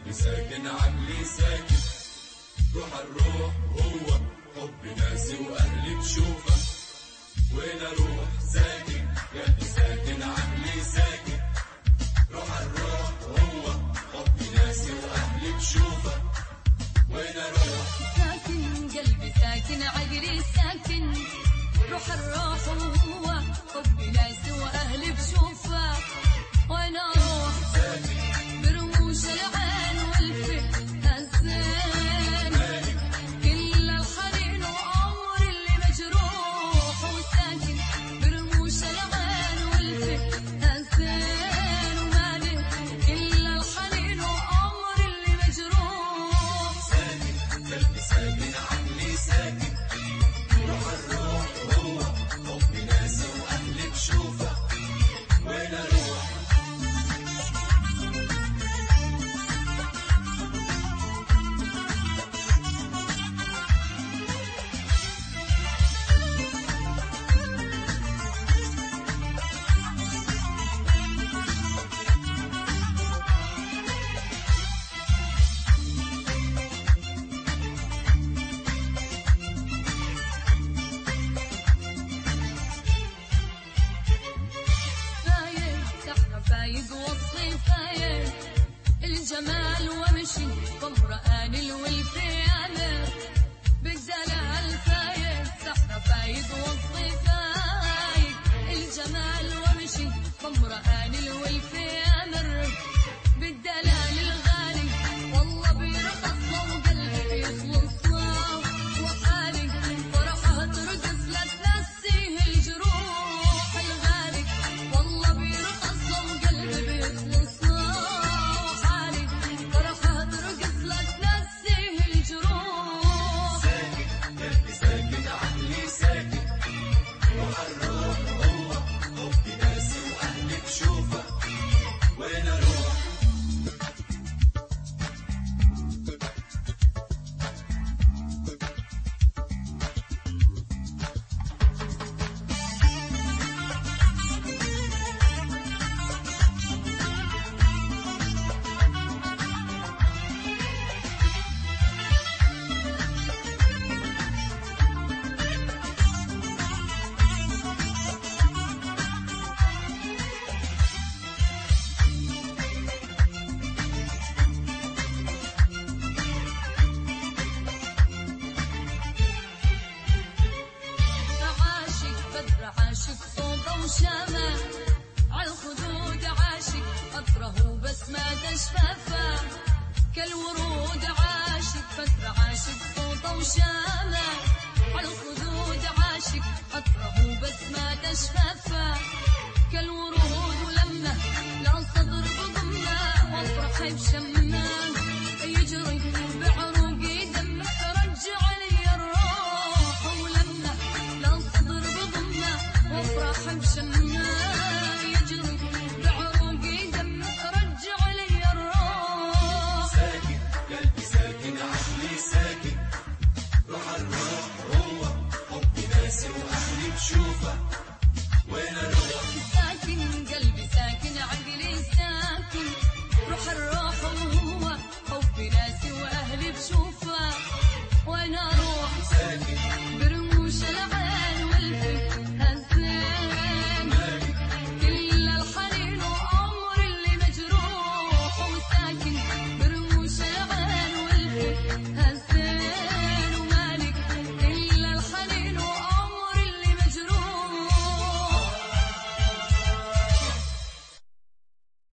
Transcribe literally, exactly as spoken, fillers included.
قلبي ساكن عقلي ساكن، روح الروح هو حب ناسي وأهلي بشوفك، وين أروح ساكن قلبي ساكن عقلي ساكن، روح الروح هو حب ناسي وأهلي بشوفك، وين أروح ساكن قلبي ساكن عقلي ساكن، روح الروح هو حب ناسي وأهلي بشوفك، وين أروح ساكن برموش العين والفكر هالزين، كل الحنين وعمر اللي مجروح، وساكن برموش العين والفكر هالزين، ومالك كل الحنين وعمر اللي مجروح، ساكن قلبي ساكن عقلي ساكن، روح الروح هو حب ناسي وأهلي بشوفك، وين أروح فايق وصلي فايق الجمال ومشي ظمرقان الولفيامر بالدلال فايق سحر فايق وصلي فايق الجمال ومشي ظمرقان الولفيامر بالدلال الغالي والله بيرقص وقلبي بيخلص له وحالي فرحة ترقص لا تنسيه الجروح الغالي والله بيرقص قلبي بيخلص وحالي فرحة ترقص لا تنسيه الجروح، ساكن قلبي ساكن عقلي ساكن، روح الروح هو حب ناسي وأهلي بشوفك، وين أروح عاشق صوته وشامه عالخدود عاشق أطره بس ما تشفافه كالورود عاشق فترة عاشق صوته وشامه عالخدود عاشق أطره بس ما تشفافه كالورود ولمه لا صدر بضمه وافرح بشمه يجري بعود